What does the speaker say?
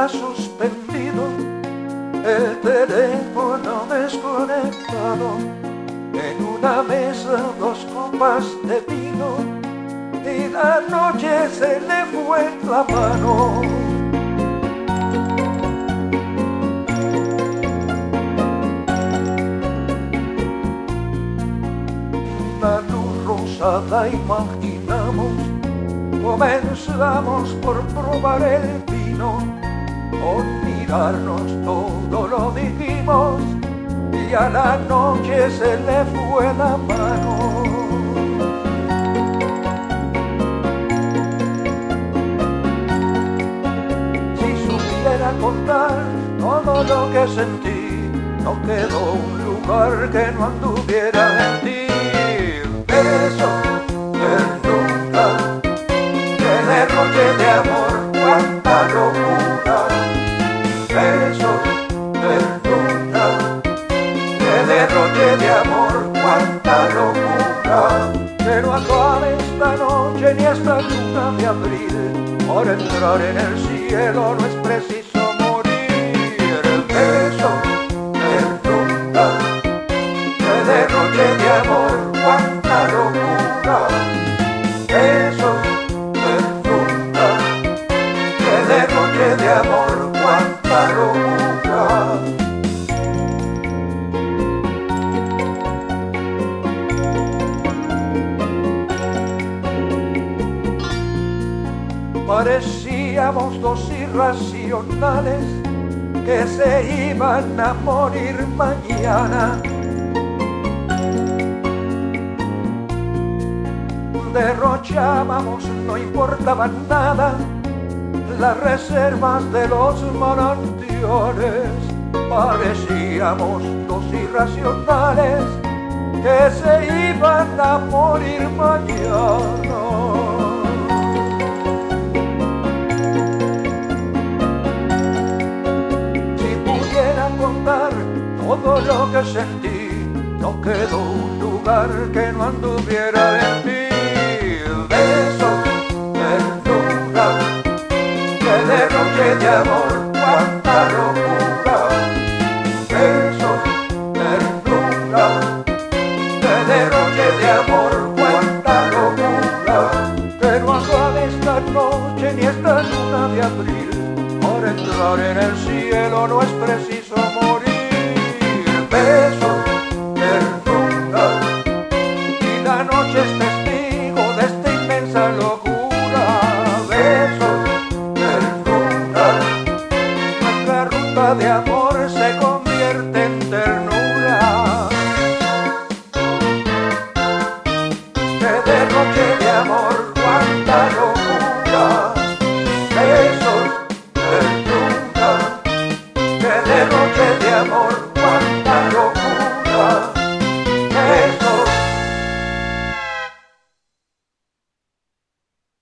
está suspendido, el teléfono desconectado, en una mesa 2 copas de vino y la noche se le fue la mano. Una luz rosada imaginamos, comenzamos por probar el vino, con mirarnos todo lo dijimos y a la noche se le fue la mano. Si supiera contar todo lo que sentí, no quedó un lugar que no anduviera en ti. Beso, ternura, qué derroche de amor, cuánta locura. Besos, ternura, qué derroche de amor, cuánta locura. Que no acabe esta noche ni esta luna de abril, por entrar en el cielo no es preciso morir. Beso, ternura, qué derroche de amor, cuánta locura. Besos, ternura, qué derroche de amor, cuánta locura. Parecíamos 2 irracionales que se iban a morir mañana. Derrochábamos, no importaba nada, las reservas de los manantiales. Parecíamos 2 irracionales que se iban a morir mañana. Contar todo lo que sentí, no quedó un lugar que no anduviera en ti. Besos, ternura, qué derroche de amor, cuánta locura. Besos, ternura, qué derroche de amor, cuánta locura. Que no acabe esta noche ni esta luna de abril, por entrar en el cielo no es preciso morir. Besos, ternura, y la noche es testigo de esta inmensa locura. Besos, ternura, nuestra ruta de amor se convierte en ternura. Qué derroche de amor, cuánta locura. Besos, ternura, qué derroche de amor.